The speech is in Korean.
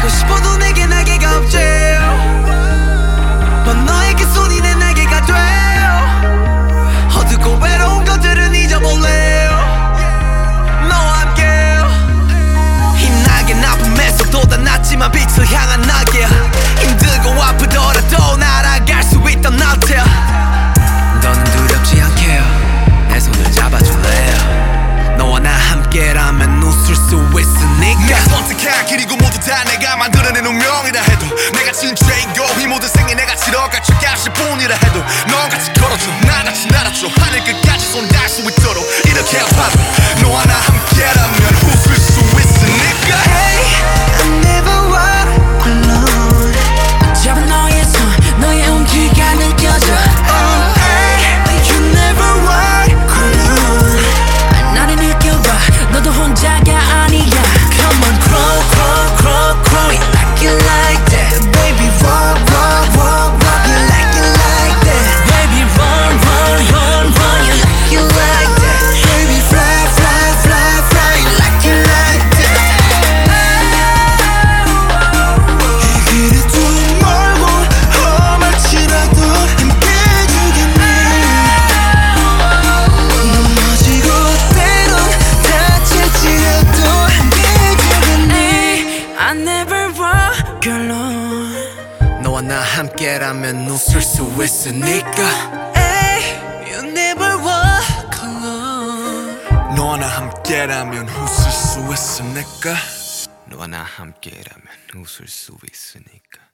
하고 싶어도 내게 날개가 없지. 넌 너의 그 손이 내 날개가 돼. 어둡고 외로운 것들은 잊어볼래. 너와 함께 힘나게 아픔에서 돋아났지만 빛을 향한 날개. 힘들고 아프더라도 날아갈 수 있던 나태. 너는 두렵지 않게 내 손을 잡아줄래요. 너와 나 함께라면 웃을 수 있으니까. 내가 선택한 길이고 모두 다 내가 만들어낸 운명이라 해도 내가 진죄이고 이 모든 생에 내가 치러갈 값일 뿐이라 해도 넌 같이 걸어줘 나같이 날아줘 하늘 끝까지 손 닿을 수 있도록 이렇게 아파도 너와 나 함께라면 웃을 수 있으니까. Hey, I never walk alone. 잡은 너의 손 너의 온기가 느껴져. Oh, hey, you never walk alone. 나를 느껴봐 너도 혼자가 아니야. Come on, crawl, crawl, crawl, crawl. You like it like that, baby. Walk, walk, walk, walk. You like it like that, Baby run run run run. you like it like that, baby. Fly, fly, fly, fly. You like it like that. 이 길이 좀 멀고 험할지라도 함께 해주겠니. 넘어지고 때론 다칠지라도 함께 해주겠니. I never walk alone. 너와 나 함께라면 웃을 수 있으니까. Hey, you never walk alone. 너와 나 함께라면 웃을 수 있으니까. 너와 나 함께라면 웃을 수 있으니까.